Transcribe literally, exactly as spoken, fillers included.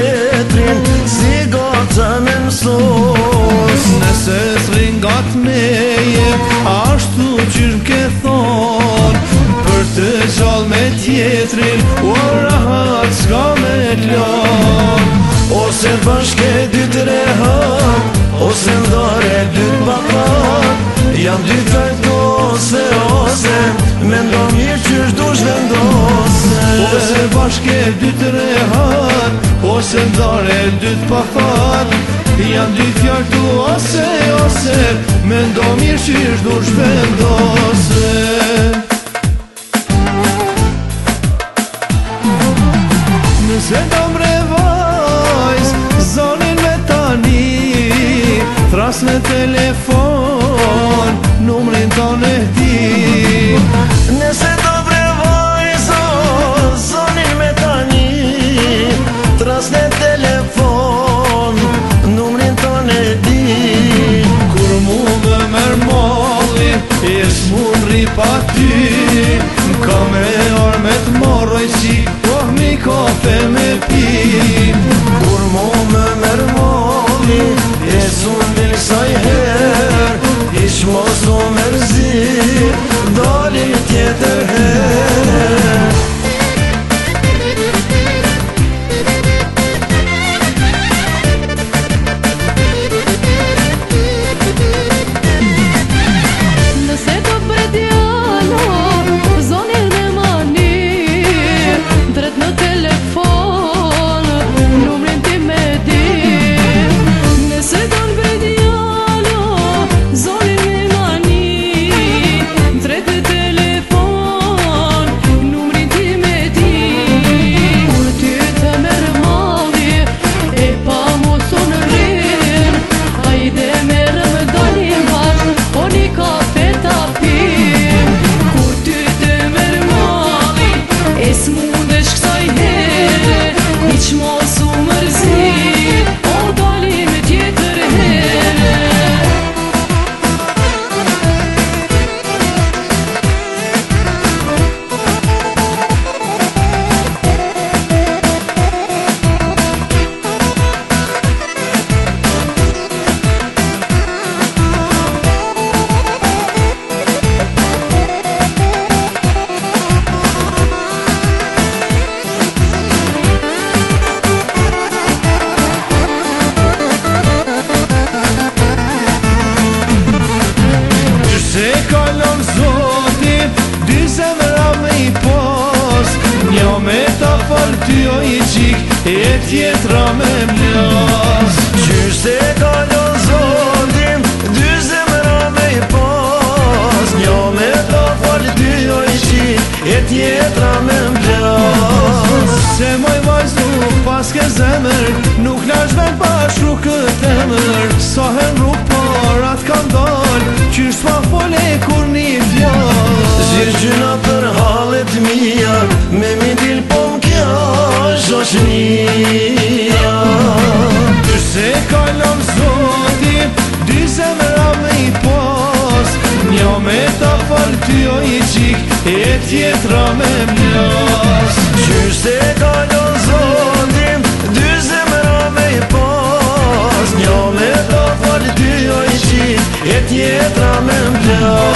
tjetrin, si gata me mësos. Nëse thringat meje, ashtu qysh m'ke thon, për të gjall me tjetrin, o rahat s'ka me lon. Ose bashke dy të rehat, ose ndare dy të bakat, jam dy të ose, ose me ndo mirë qysh dush vendose. Ose bashke dy të rehat, ose ndare dy të pakat, jam dy fjallë tu ose, ose me ndo mirë qysh dush vendose. Nëse do mre vajz, zonin me tani, thras në telefon, numrin ton e di. Nëse do mre vajz, zonin me tani, thras në telefon, numrin ton e di. Kur mu më mërë molli, jes mu nri pa ty, ka me orë me të morroj si, oh mi kafe me pi. Kur mu më mërë molli, jes unë bil saj her, ish mos u mërzi, dali tjetër her. Ty o i qik, e tjetra me mlas. Qysh se kalon zotin, dy zemra me i pas, njo me ta fal ty o i qik, e tjetra me mlas. Se moj vajz nuk pas ke zemër, nuk lash me bashkë këtë emër. Sa hen rrug parat kam dal, qysh s'ma fole kur një fjall. Zirë gjyna për halet mija, me mi dil po m'kja shoshnia. Qysh se kalon zotin, dy zemra me i pas, njo me ta fal ty o i qik, e tjetra me mlas. Qysh se kalon zotin, dy zemra me i pas, njo me ta fal ty o i qik, e tjetra me mlas.